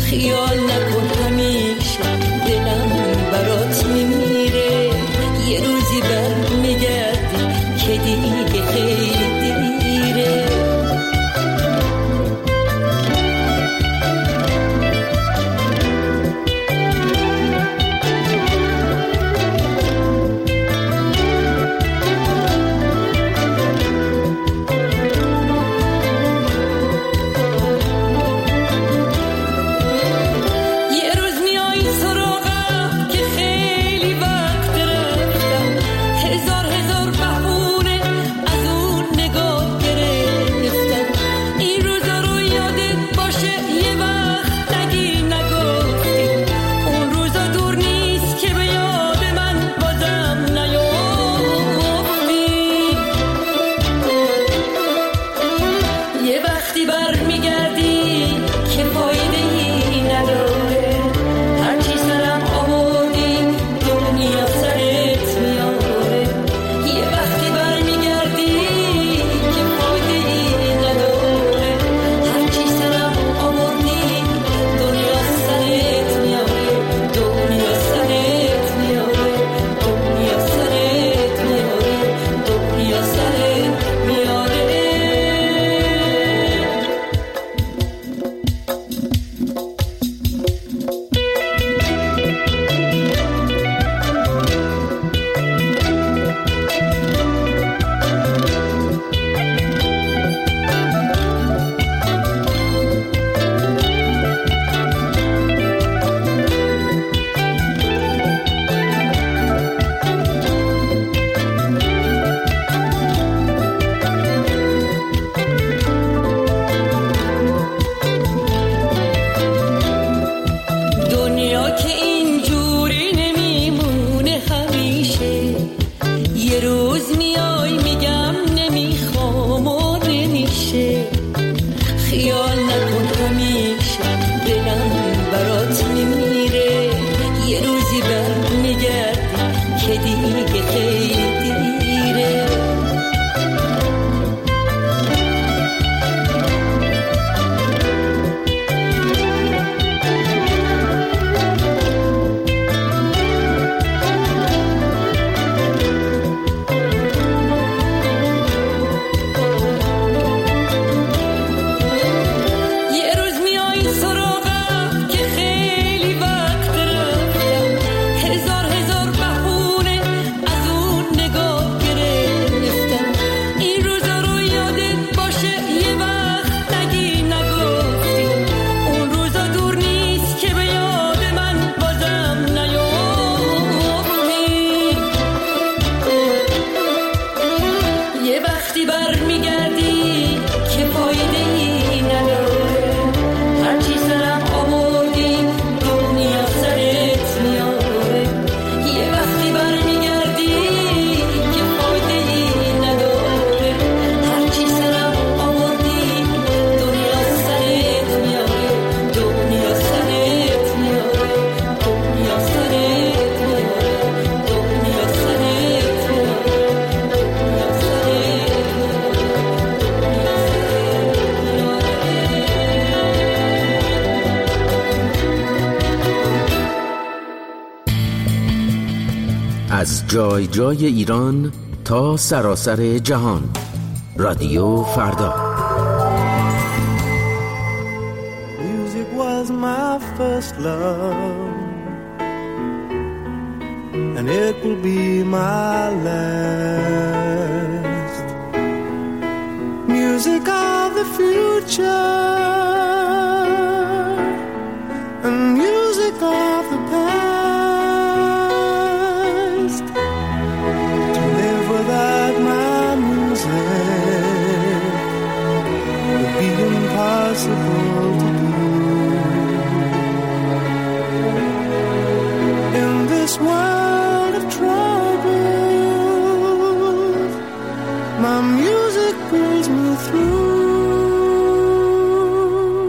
خیال نکن همیشه دلم برات میمیره، یه روزی برمیگردی که دیگه خیلی دیره. از جای جای ایران تا سراسر جهان، رادیو فردا. Music was my first love and it will be my last. Music of the future and music of the past. To live without my music would be impossible to do. In this world of troubles, my music brings me through.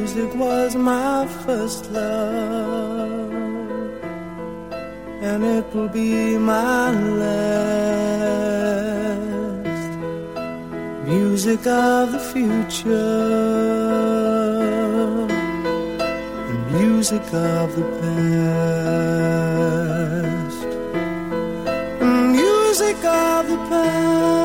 Music was my first love, and it will be my last. Music of the future, and music of the past, and music of the past.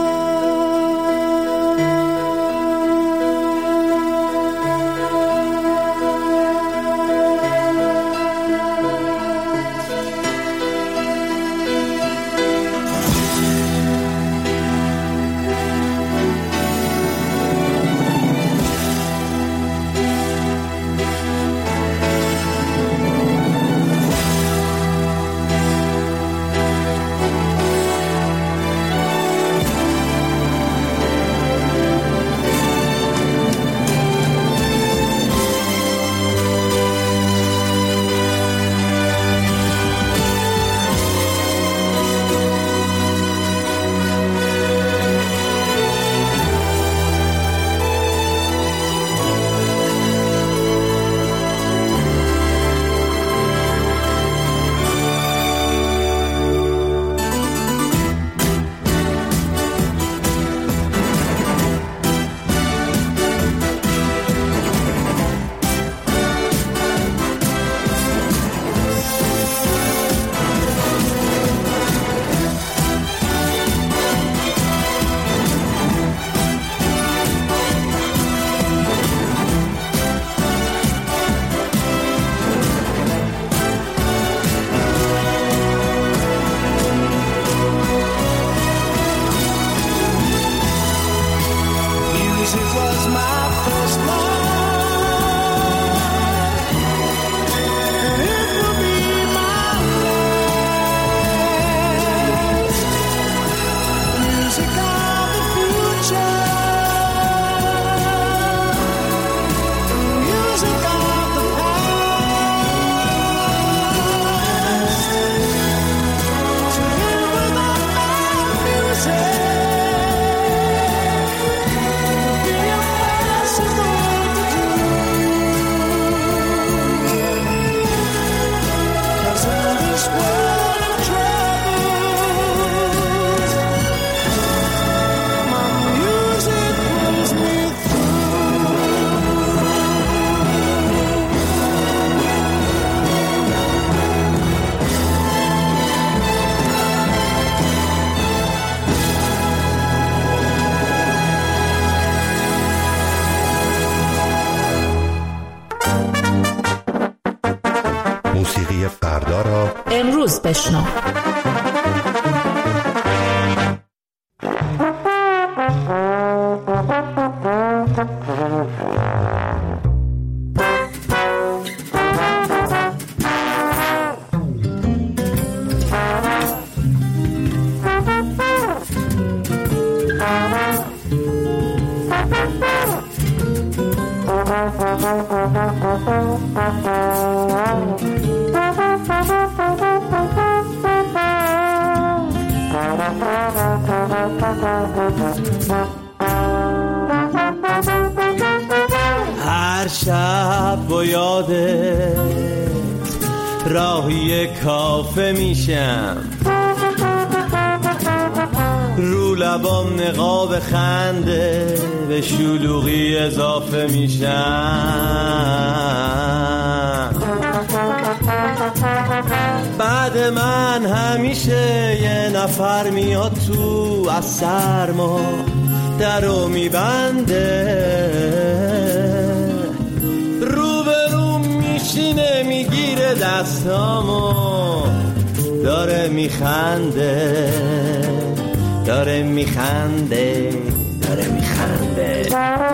موسیقی فردا را امروز بشنو. هر شب با یادت راهی کافه میشم، رو لبام نقاب خنده به شلوغی اضافه میشم. بعد من همیشه یه نفر میاد تو از سرما درو میبنده، روبروم میشینه میگیره دستامو داره میخنده داره میخنده داره میخنده.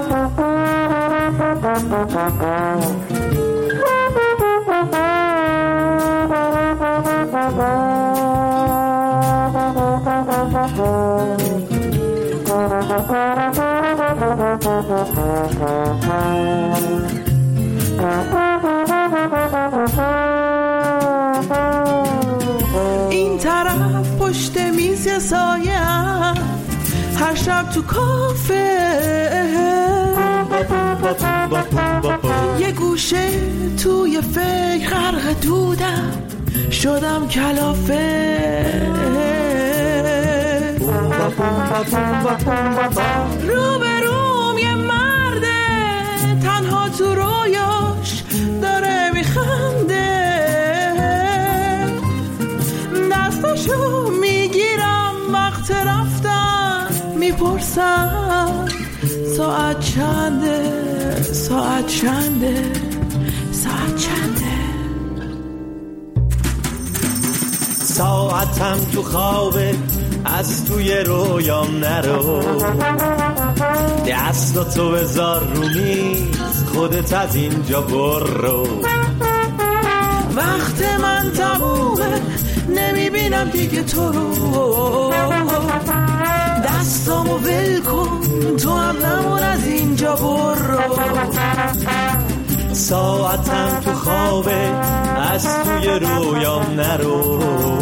این طرف پشت میز سایه هر شب تو کافه شدم کلافه. روبروم یه مرده تنها تو رویاش داره میخنده، دستاشو میگیرم وقت رفتن میپرسم ساعت چنده، ساعت چنده، ساعت چنده. ساعتم تو خوابه از توی رویام نرو، دستاتو بذار رو میز خودت از اینجا برو. وقت من تمومه نمیبینم دیگه تو رو، دستامو ول کن تو هم نمون از اینجا برو. ساعتم تو خوابه از توی رویام نرو،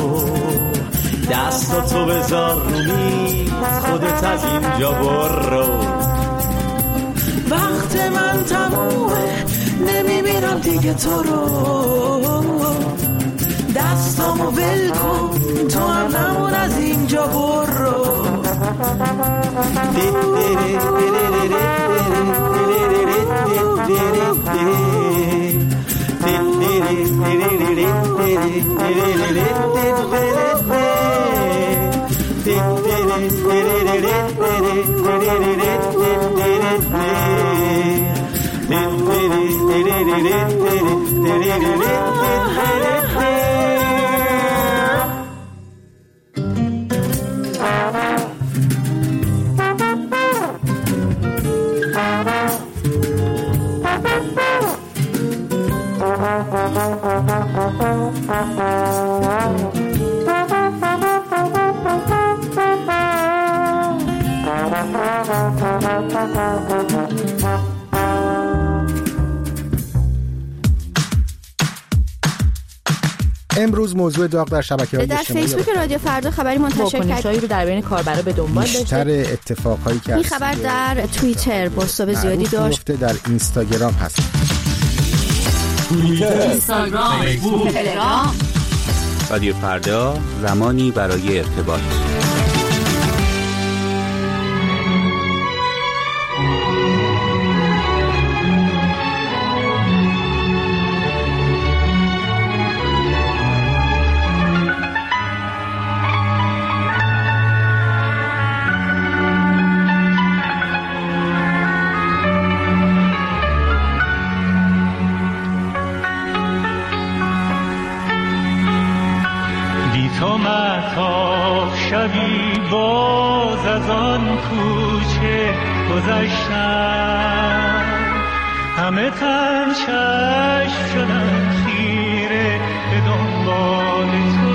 دستاتو بذار رو میز خودت از اینجا برو. وقت من تمومه نمیبینم دیگه تو رو، دستامو ول کن تو هم نمون از اینجا برو. امروز موضوع داغ در شبکه‌های اجتماعی در فیسبوک رادیو فردا خبری منتشر کرد رو در بین کاربرا به دنبال داشته. بیشتر اتفاقایی که این خبر در توییتر پست‌های زیادی داشت. در اینستاگرام هست. اینستاگرام، فیسبوک، تلگرام. رادیو فردا، زمانی برای ارتباط. تو مهتاب شبی باز از آن کوچه گذشتم، همه تن چشم شدن خیره به دنبال تو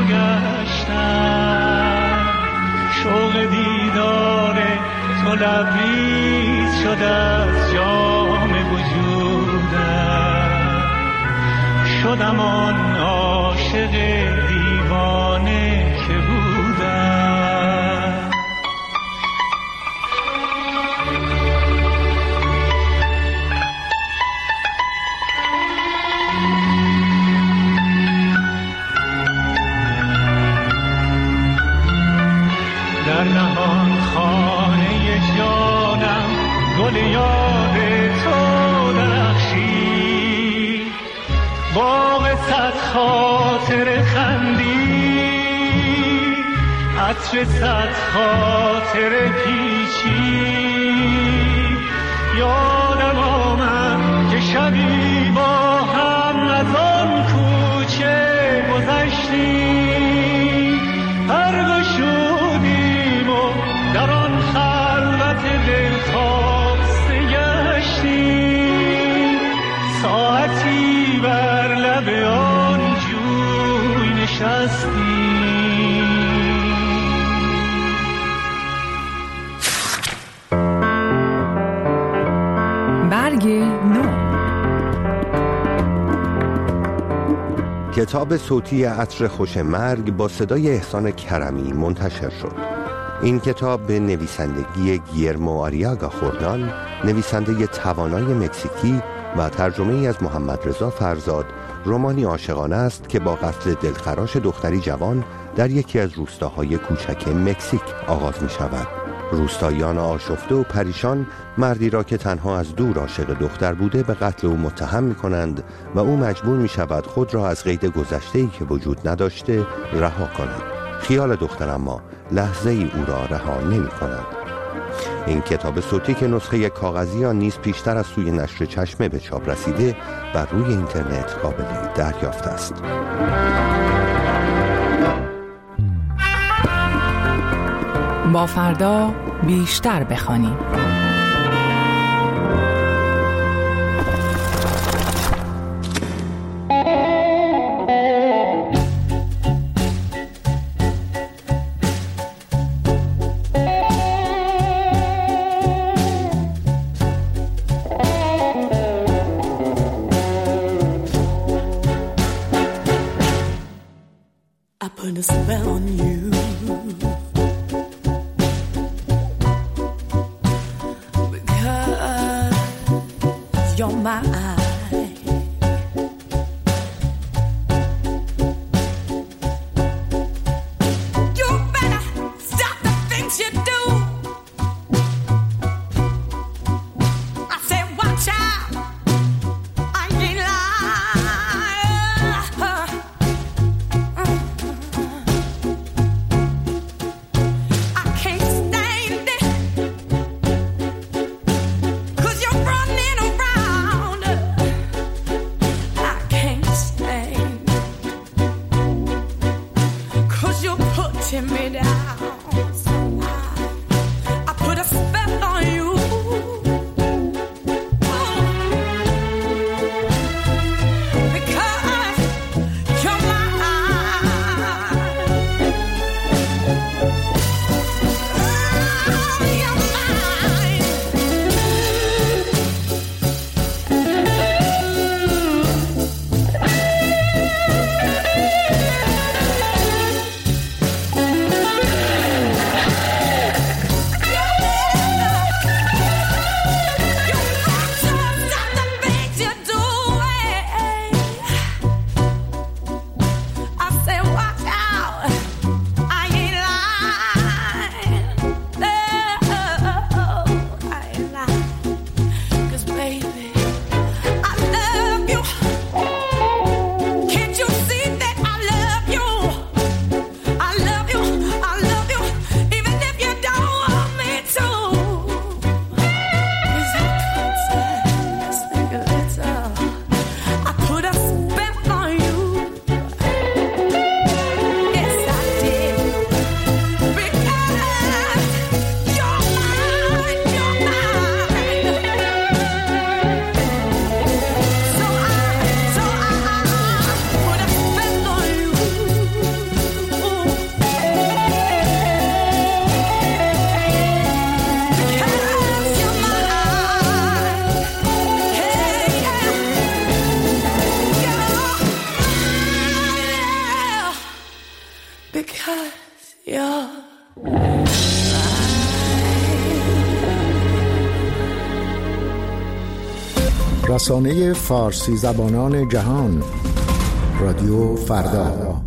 گشتم. شوق دیدار تو لبریز شده از جام وجودم، شدم آن عاشق دیوانه که بودم. در نهان خانه جانم گل یاد تو درخشی، باغ صد خاطر خندی، عطر صد خاطر پیچی. یادم آمد که شبی با هم از آن کوچه گذشتیم، پرگو شدیم و در آن خلوت دلخواسته گشتیم. ساعتی بر لب آن جوی نشستیم. برگ نو. کتاب صوتی عطر خوش مرگ با صدای احسان کرمی منتشر شد. این کتاب به نویسندگی گیرمو آریاگا خوردان، نویسنده توانای مکزیکی و ترجمه از محمد رضا فرزاد، رمانی عاشقانه است که با قتل دلخراش دختری جوان در یکی از روستاهای کوچک مکزیک آغاز می شود. روستاییان آشفته و پریشان مردی را که تنها از دور عاشق دختر بوده به قتل او متهم می کنند و او مجبور می شود خود را از قید گذشته‌ای که وجود نداشته رها کند. خیال دختر اما لحظه ای او را رها نمی کند. این کتاب صوتی که نسخه کاغذی آن نیز پیشتر از سوی نشر چشمه به چاپ رسیده بر روی اینترنت قابل دریافت است. با فردا بیشتر بخوانیم. I put a spell on you. Because you're mine. You better stop the things you do. I said watch out. I ain't lying. I can't stand it. 'Cause you're running around. I can't stand it. 'Cause you're putting me down. So I put a spell on you. Because you're mine. You're mine. Stop the things you're doing. I said watch out. I ain't lying. Oh, I ain't lying. 'Cause baby, I love you. Can't you see that I love you? I love you. I love you. Even if you don't want me to. 'Cause I can't just think a little. I put a spell on you. Yes, I did. Because you're mine. You're mine. So I put a spell on you. Because you're mine. Hey, yeah. Because you're رسانه فارسی زبانان جهان، رادیو فردا.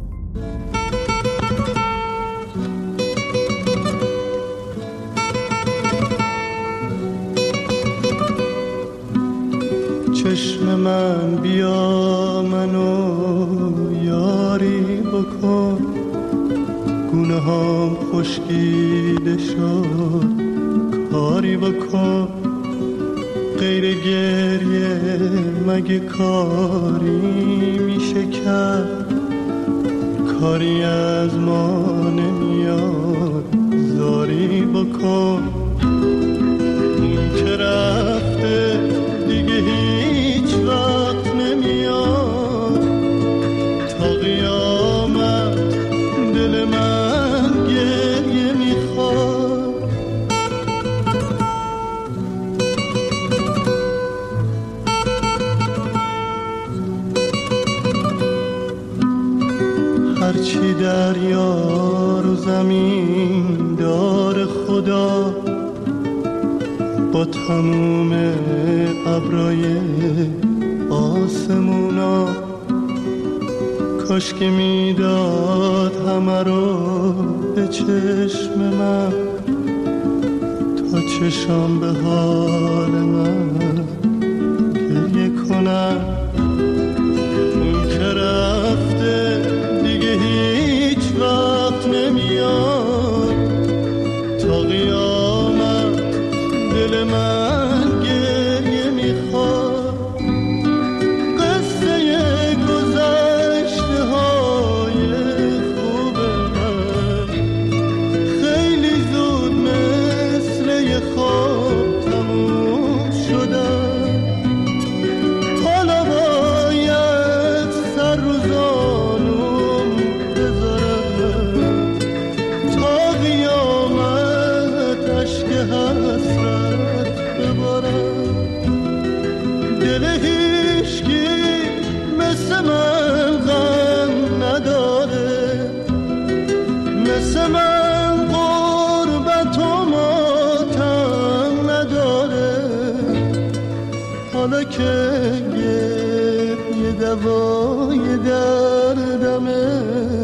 چشم من بیا منو یاری بکن، گونه هم خشکیده شد کاری بکن، غیر گریه مگه کاری میشه کرد، کاری از ما نمیاد زاری بکن، اون که رفته دیگه هیچ وقت نمیاد، تا قیامت دل من گریه میخواد. هرچی دریا رو زمین دار خدا، با تموم ابرای آسمونا کاش که میداد همه رو به چشم من تا چشم به حال من گریه کنم. اون که رفته دیگه هیچ وقت نمیاد، تا قیامت دل من گریه میخواد. قصه گذشته های خوب من خیلی زود مثل یه خواب تموم شدن. حالا باید سر رو زانوم بذارم تا قیامت اشک حسرت ببارم. دل هیچکی مثل من غم نداره، مثل من غربت و ماتم نداره. حالا که یه دوای دردمه،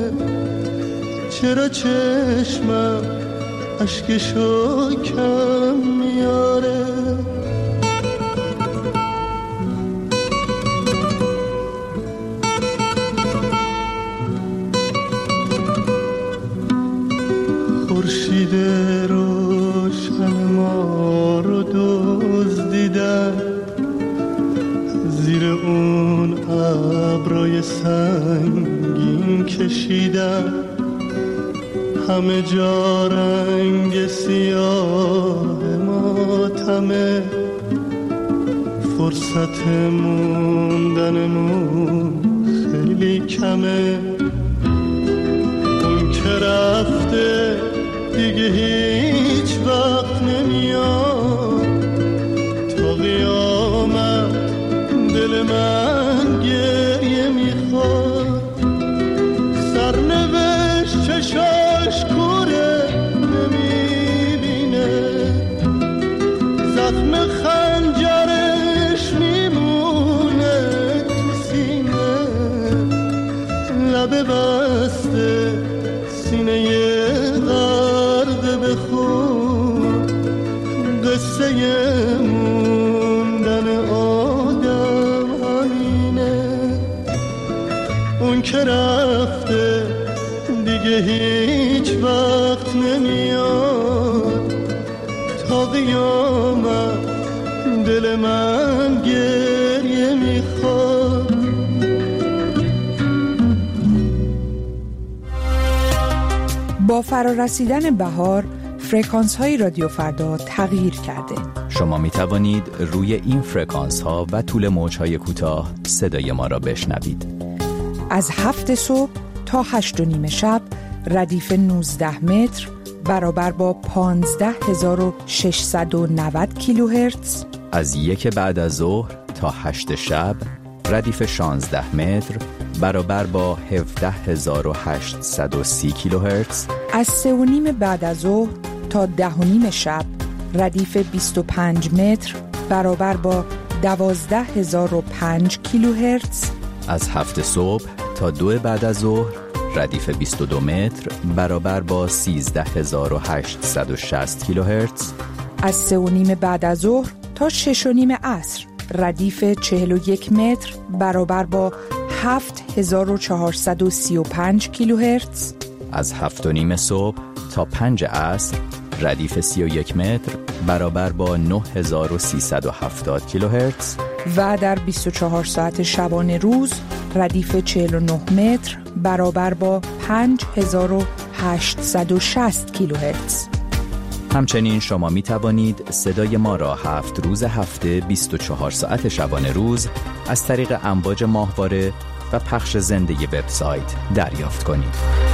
چرا چشمم اشکشو کم میاره؟ خورشید روشن ما رو دزدیدن، زیر اون ابرای سنگین کشیدن. همه جا رنگ سیاه ماتمه، فرصت موندنمون خیلی کمه. اون که رفته دیگه هیچ وقت نمیاد، تا قیامت دل من گریه میخواد. سرنوشت چشاش کوره نمیبینه، زخم خنجرش میمونه تو سینه. لبه بسته سینه غرق به خون، قصه موندن آدم همینه. اون که رفته دیگه هیچ وقت نمیاد، تا قیامت دل من گریه میخواد. با فرارسیدن بهار فرکانس های رادیو فردا تغییر کرده. شما می توانید روی این فرکانس ها و طول موج های کوتاه صدای ما را بشنوید. از 7 صبح تا 8:30 شب ردیف 19 متر برابر با 15690 کیلوهرتز. از 1 بعد از ظهر تا 8 شب ردیف 16 متر برابر با 17830 کیلوهرتز. از 3:30 بعد از ظهر تا 10:30 شب ردیف 25 متر برابر با 12005 کیلوهرتز. از 7 صبح تا 2 بعد از ظهر ردیف 22 متر برابر با 13860 کیلوهرتز. از 3:30 بعد از ظهر تا 6:30 عصر ردیف 41 متر برابر با 7435 کیلوهرتز. از 7:30 صبح تا 5 عصر ردیف 31 متر برابر با 9370 کیلوهرتز. و در 24 ساعت شبانه روز ردیف 49 متر برابر با 5860 کیلوهرتز. همچنین شما می توانید صدای ما را 7 روز هفته 24 ساعت شبانه روز از طریق امواج ماهواره و پخش زنده وبسایت دریافت کنید.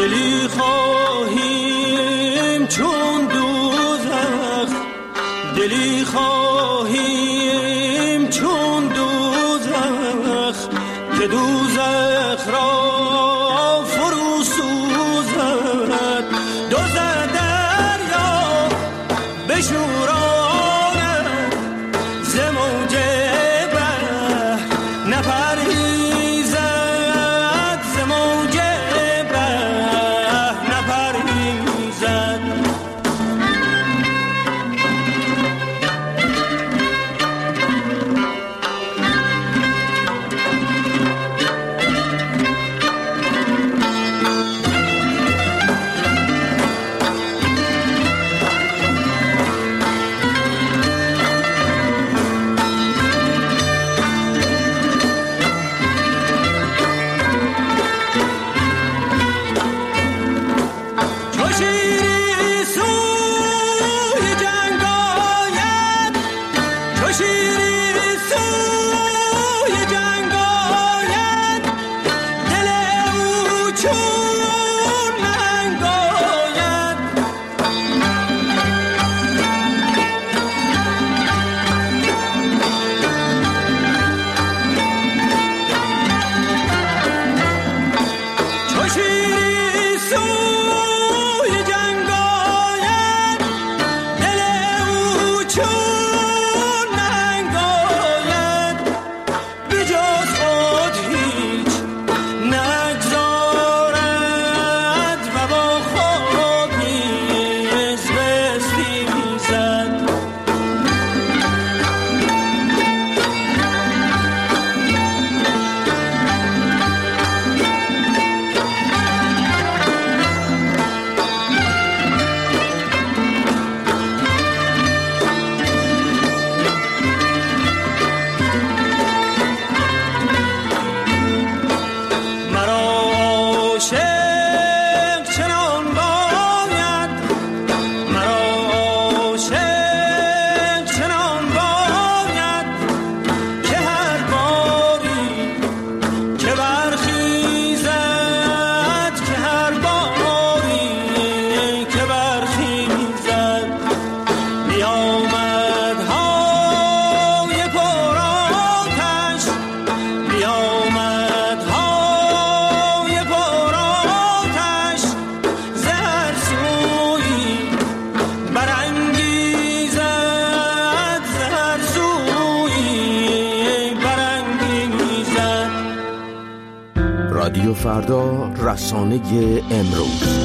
دلی خواهیم چون دوزخ، دلی خواهیم چون دوزخ که دوزخ را فرو سوزد. دوزد دریا بشوراند ز موج بحر نپریزد، ز موج بحر نپریزد. رادیو فردا، رسانه امروز.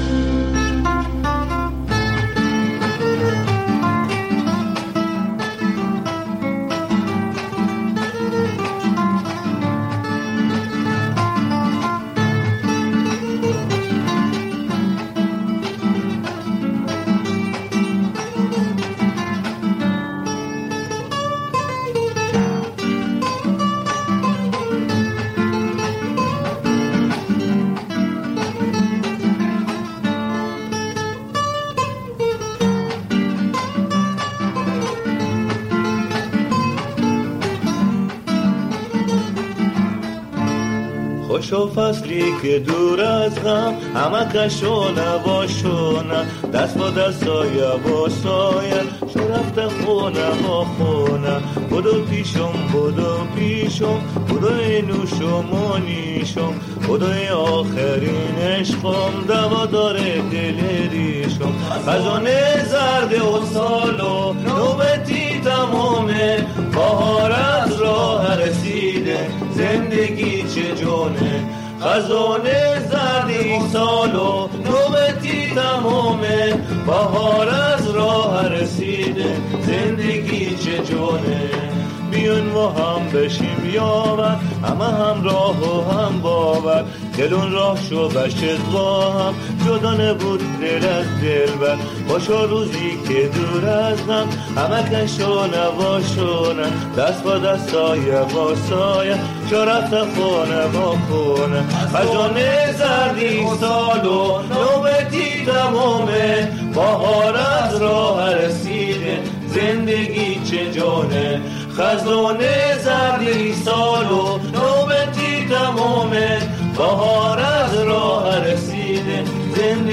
خوشو فصلی که دور از غم همه کشو نباشونه، دست با دستای با سایه شو رفته خونه با خونه. بدو پیشم بدو اینوشم و نیشم، بدوی آخرین عشقم دوا داره دل ریشم. خزانه زرد و سالو نوبتی تمامه، بهار از راه رسیده زندگی چه جونه. خزانه زردی سالو نوبتی تمامه، بهار از راه رسیده زندگی چه جونه. بیون ما هم بشیم یاور، همه هم راه و هم باور، دلون راه شو بشت با هم جدا نبود دل از دل بر. باشو روزی که دور از هم همه کشو نباشونه، دست با دستای با سایه شو رفته خونه با خونه. خزانه زردی سالو نوبتی تمامه، بهار از راه رسیده زندگی چه جونه. خزانه زردی سالو نوبتی تمامه، بهار از راه رسیده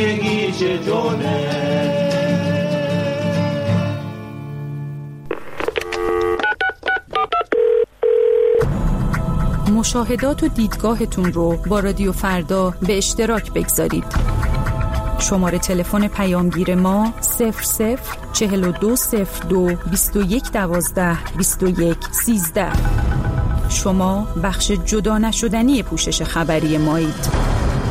زندگی چطوره. مشاهدات و دیدگاهتون رو با رادیو فردا به اشتراک بگذارید. شماره تلفن پیامگیر ما 00420221122113. شما بخش جدا نشدنی پوشش خبری مایید.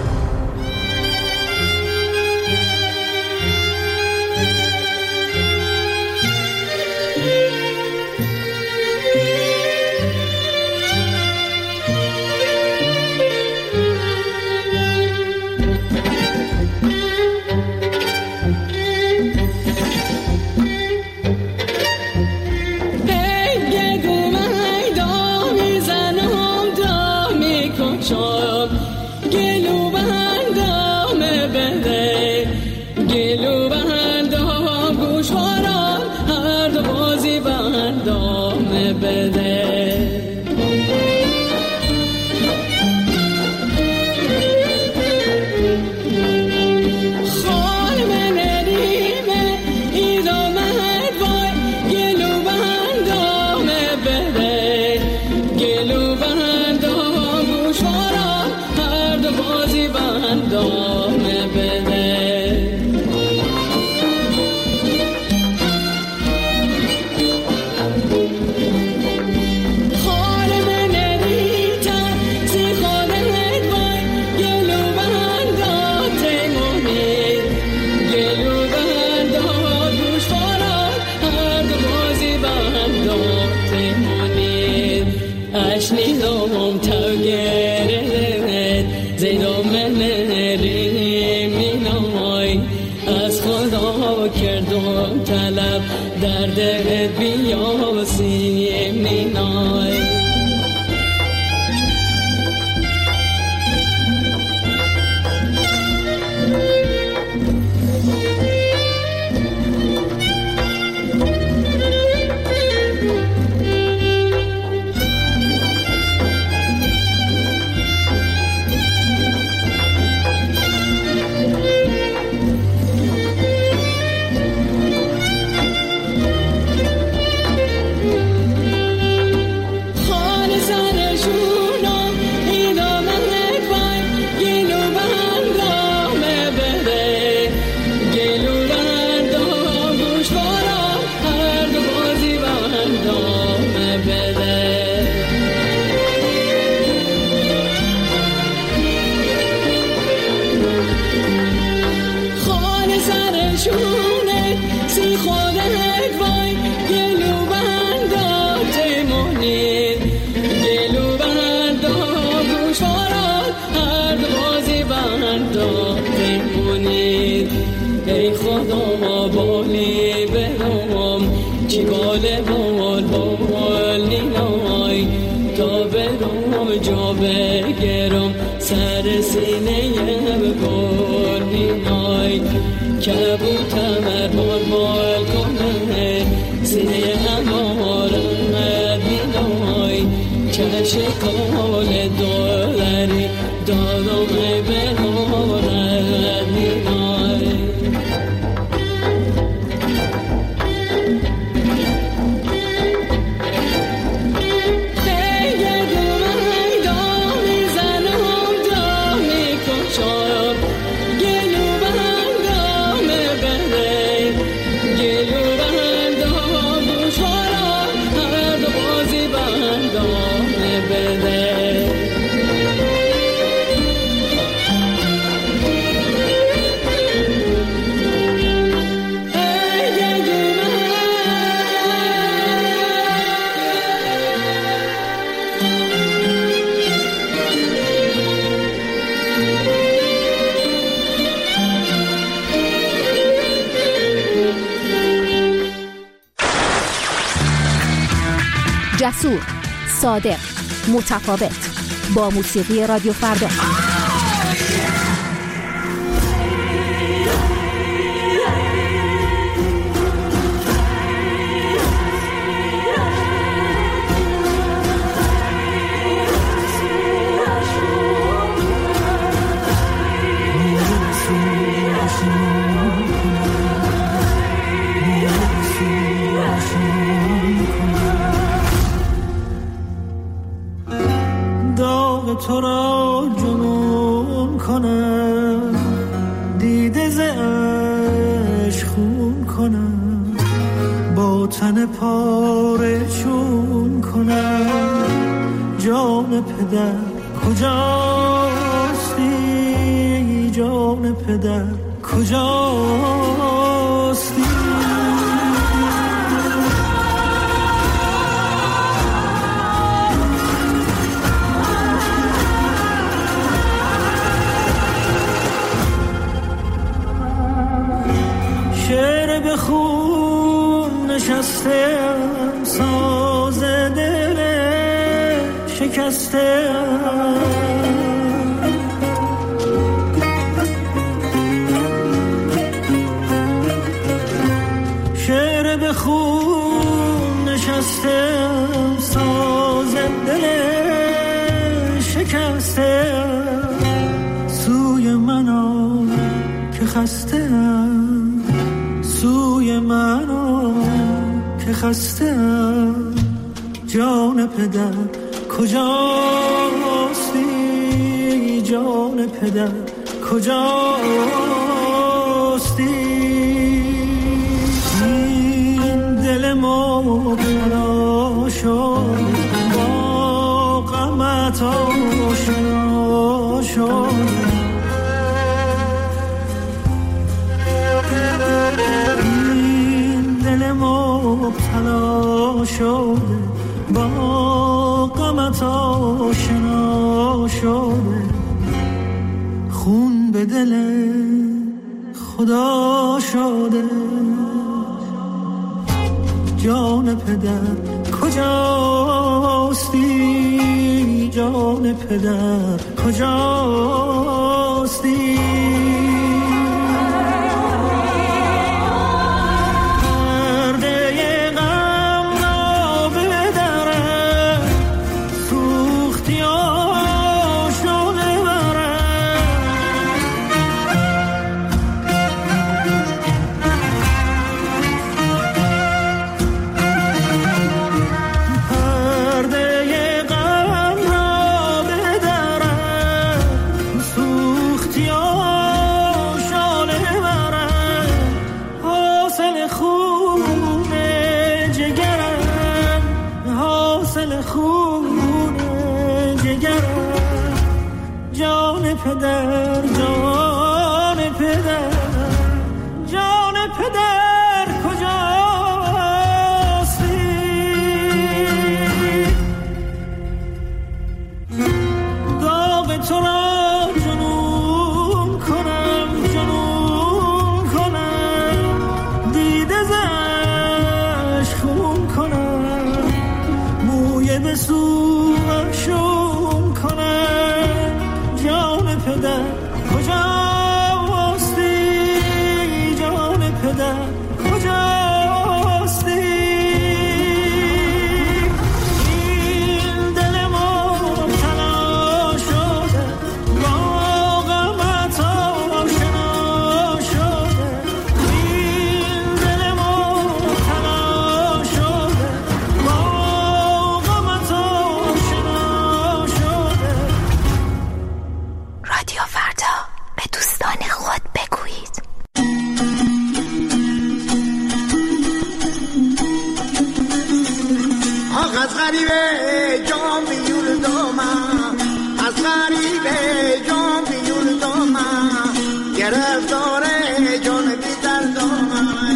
جسور، صادق، متفاوت، با موسیقی رادیو فردا. تن پاره چون کنم جان پدر کجاستی جان پدر کجاستی شعر به خون نشستم ساز دل شکستم شعر به خون نشستم ساز دل شکستم سوی من آ که خستم سوی من که خستم جان پدر کجاستی جان پدر کجاستی این دل مبتلا شد با غمت آشنا شد مبتلا شده با غمت آشنا شده خون به دل خدا شده جان پدر کجاستی جان پدر کجاستی پدر جان پدر جان پدر کجاستی داغ تو را جنون کنم دیده زش خون کنم موی به سوشون کنم جان پدر کجاستی جان پدر کجاستی این دل مبتلا شده با غمت آشنا شده این دل مبتلا شده با غمت آشنا شده رادیو فردا به دوستان خود بگویید. آخ از غریبه جام بیول دومم از غریبه جام بیول دومم گرفتاره جان بی در دومم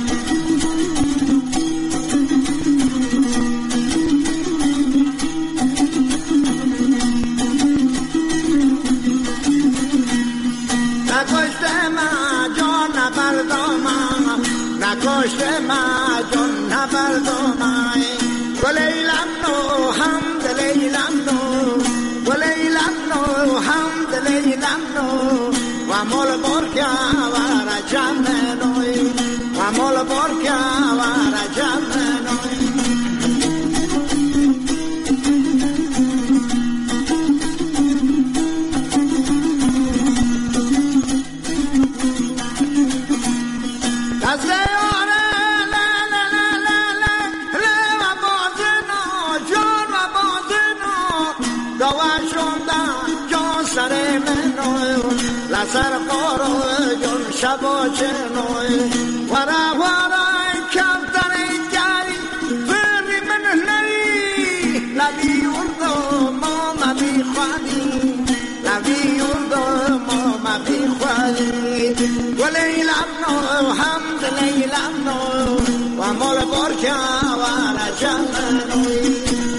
نکشته من جان نبردامم نکشته من جان نبردامم ولیلم نو هم دلیلم نو ولیلم نو هم دلیلم نو و مال برکه و رجم نوی و مال برکه و رجم نوی سر قارو جون شبا چنوی ورا ورا کم در وليلى حمد ليلى ومول بركة ولا جنة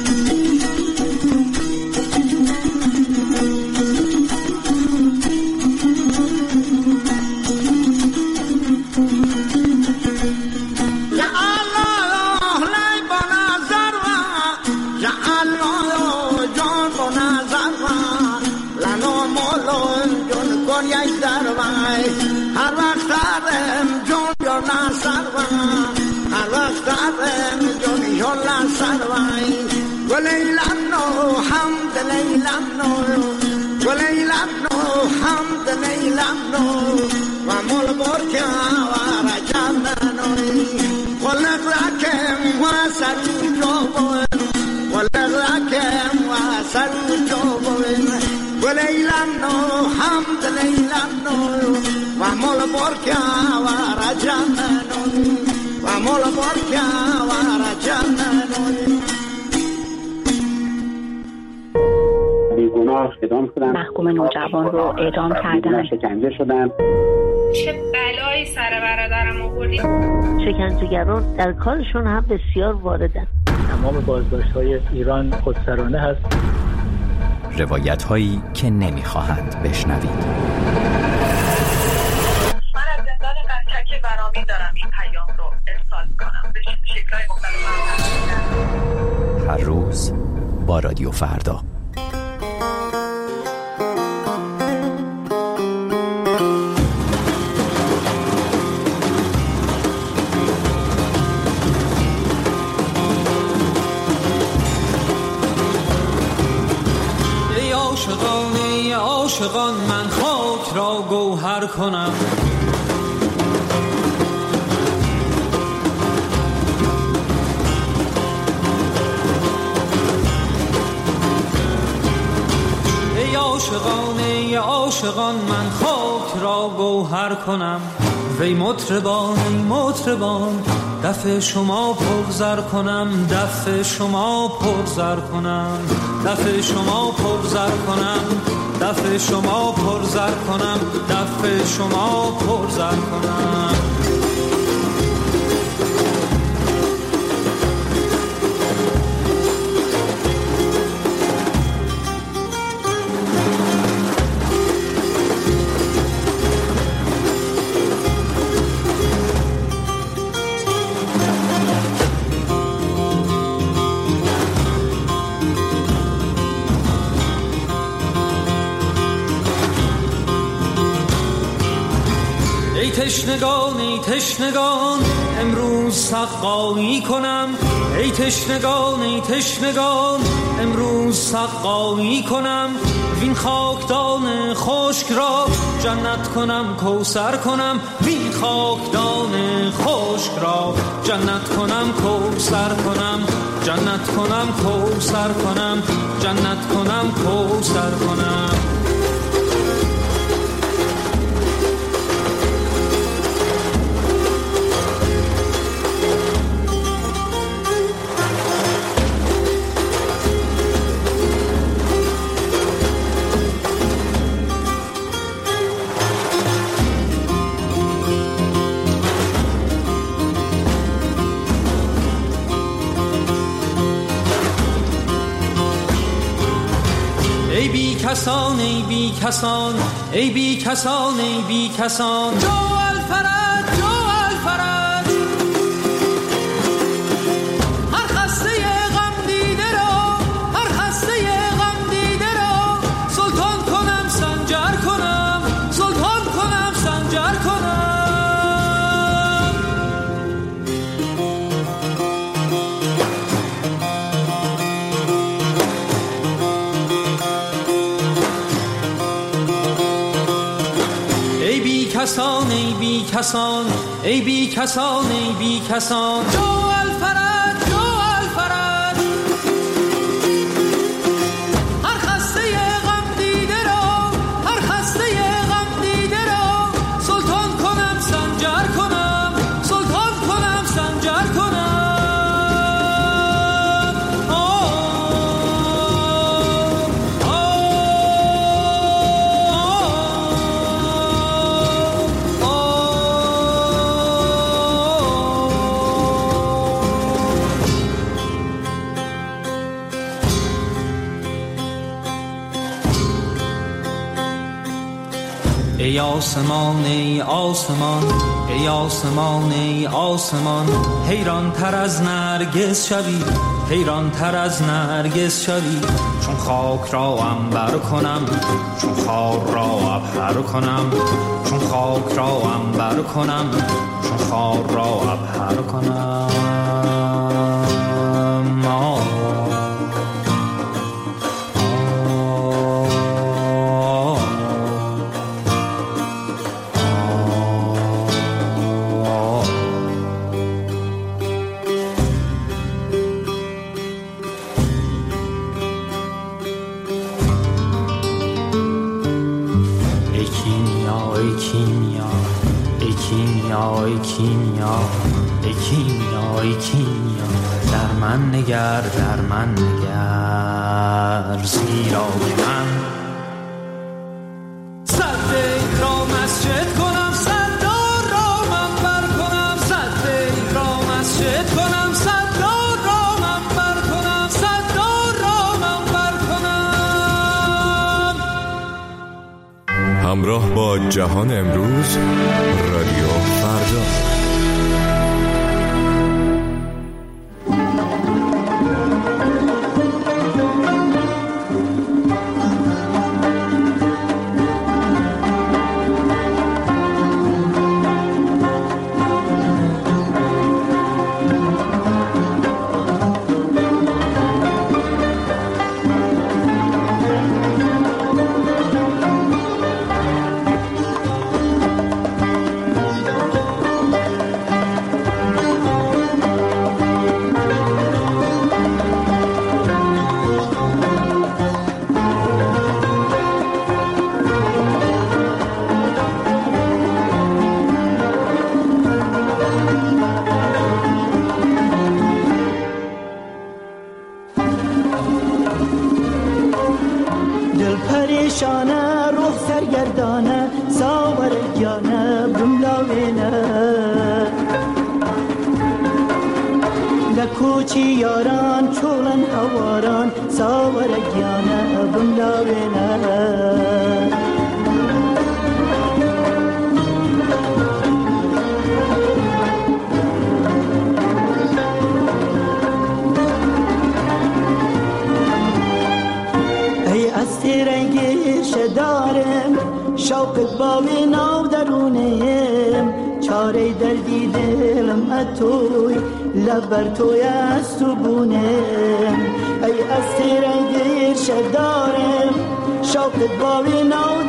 هر وقت دارم جون یونا سروای هر وقت دارم جون یونا سروای ولیلم نو حمد لیلم نو ولیلم نو حمد لیلم نو و مول برکه و رجم نوی ولد رکم و سری جوبن ولد رکم و سری جوبن ولیلم نو حمد لیلم نو و مول برکه و رجم نوی و مول برکه و رجم نوی بیگناه اعدام شدن، محکوم نوجوان رو اعدام کردن، شکنجه شدن. چه بلایی سر برادرم آوردی؟ شکنجهگران در کارشون هم بسیار واردن. تمام بازداشت‌های ایران خودسرانه هست. روایت هایی که نمیخواهند بشنوید. من از زندان قطک برامی دارم این پیام رو ارسال کنم به شکل‌های مختلف. هر روز با رادیو فردا. عاشقان من خاک را گوهر کنم، ای عاشقان من خاک را گوهر کنم. وی مطربان دف شما پرزر کنم، دف شما پرزر کنم، دف شما پرزر کنم، دف شما پرزر کنم، دف شما پرزر کنم. ای تشنگان امروز سقایی کنم، ای تشنگان امروز سقایی کنم. وین خاکدان خشک را جنت کنم کوثر کنم، وین خاکدان خشک را جنت کنم کوثر کنم، جنت کنم کوثر کنم، جنت کنم کوثر کنم. ای بی کسان ای بی کسان جو الفرج هر خسته غم دیده را سلطان کنم سنجر کنم، سلطان کنم سنجر کنم. ای بی کسان جو الفرج هر خسته غم دیده را سلطان کنم سنجر کنم، سلطان کنم سنجر کنم. آسمان ای آسمان، ای آسمان ای آسمان، حیران تر از نرگس شوی، حیران تر از نرگس شوی، چون خاک را عنبر کنم، چون خار را عبهر کنم، چون خاک را عنبر کنم، چون خار را عبهر کنم. ای کیمیا در من نگر، در من نگر، زیرا که من صدق را مسجد کنم، صدار را منبر کنم، صدق را مسجد کنم، صدار را منبر کنم، صدار را منبر کنم. همراه با جهان امروز، رادیو فردا. شوقت باوی ناو درونیم، چاره دردی دلم اتوی لبر توی از تو بونیم. ای از تیرنگیر شدارم، شوقت باوی ناو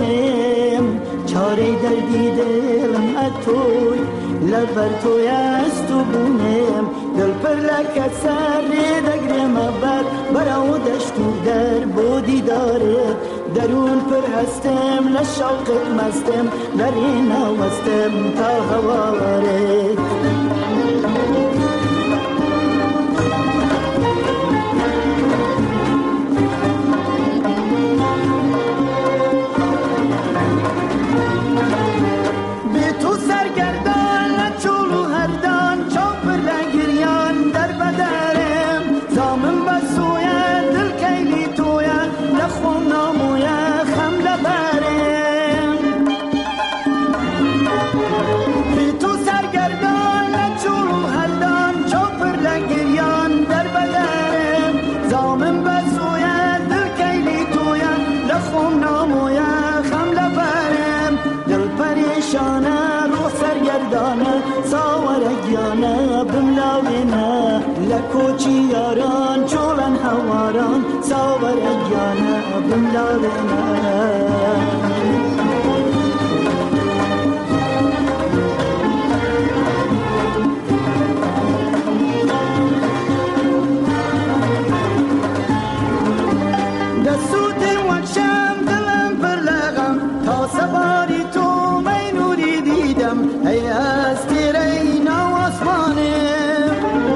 درونیم، چاره دردی دلم اتوی لبر توی از تو بونیم. دل پر لکت سر دگرم بر براو دشتو در بودی داره، درون پر هستم لشوقت مستم، در این وستم تا هواره. به تو سرگردان نچولو هردان، چاپر لگریان در بدرم، زامن بسویه دل کیلی تویه لخوم نامویه خم لبرم. به تو سرگردان نچولو هردان، چاپر لگریان در بدرم، زامن بسویه دل کیلی تویه لخوم نامویه خم لبرم. دل پریشانه رو سرگردانه، ساورگیانه بملاوینه، لکوچی یاران چولن هواران، ساورگیانه بملاوینه. دستوت وکشم دلم پر لغم، تا سواری تو مینوری دیدم، ای از تیره نو آسمانم.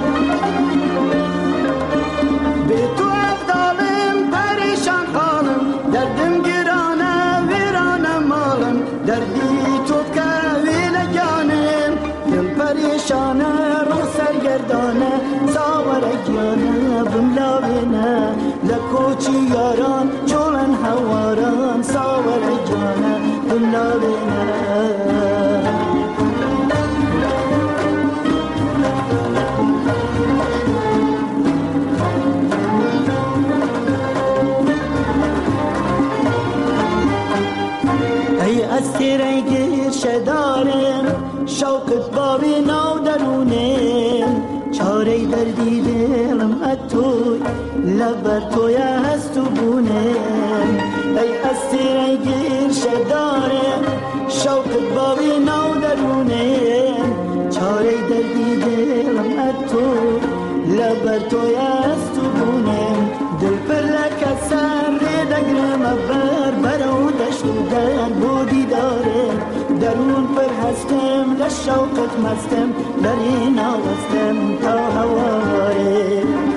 به تو افدالم پریشان حالم، دردم گرانه ویرانه مالم، دردی تو که ویلگانم. دل پریشانه رو سرگردانه، ساورگیانه بملاوینه، لکوچی یاران چولن هواران، ساورگیانه بملاوینه. شه دارم شوقت بابی نو درونم چاره دردی دلم اتوی لبر توی هست و بونم ای استیره گیر شه دارم شوقت بابی نو درونم چاره دردی دلم اتوی لبر توی هست و بونم دل پر لکه سر دگرم ابر برو دشت و در بودی دارم درون پر هستم لشوقت مستم در این آوستم تا هواره